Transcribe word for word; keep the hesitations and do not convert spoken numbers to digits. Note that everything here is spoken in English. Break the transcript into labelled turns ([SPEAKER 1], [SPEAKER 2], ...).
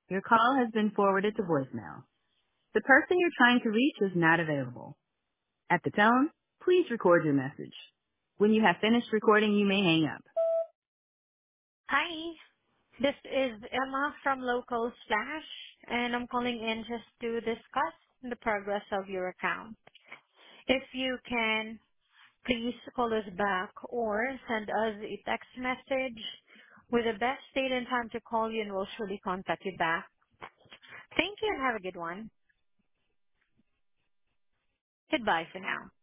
[SPEAKER 1] Your call has been forwarded to voicemail. The person you're trying to reach is not available. At the tone, please record your message. When you have finished recording, you may hang up.
[SPEAKER 2] Hi, this is Emma from Local Slash, and I'm calling in just to discuss the progress of your account. If you can, please call us back or send us a text message with the best date and time to call you, and we'll surely contact you back. Thank you and have a good one. Goodbye for now.